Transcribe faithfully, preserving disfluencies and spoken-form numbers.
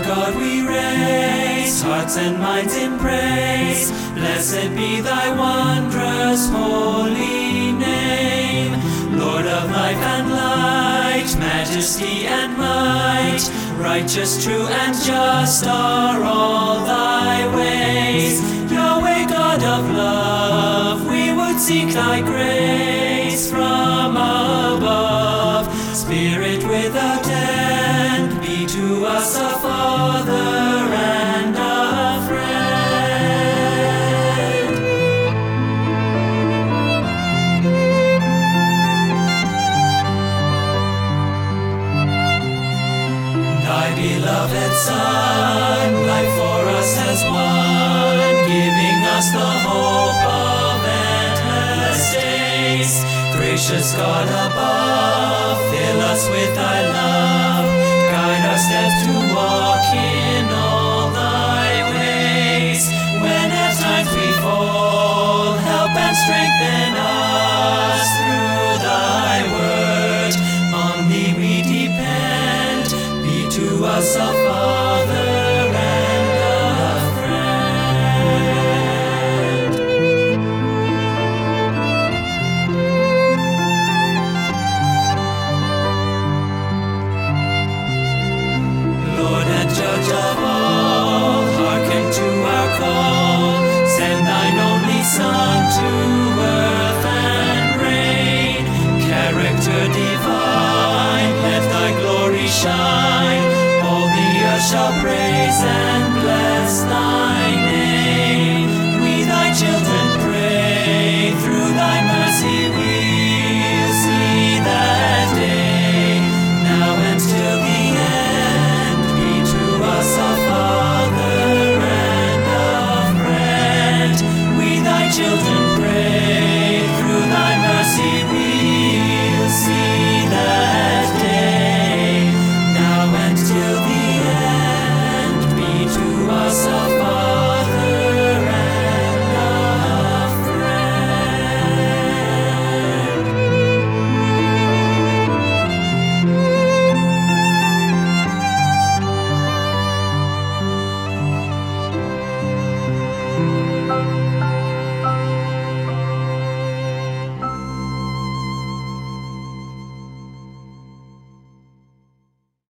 God we raise, hearts and minds in praise. Blessed be thy wondrous holy name. Lord of life and light, majesty and might, righteous, true, and just are all thy ways. Yahweh, God of love, we would seek thy grace from above. Spirit without end, be to us a father and a friend. Thy beloved Son, life for us has won, giving us the hope of endless days. Gracious God above,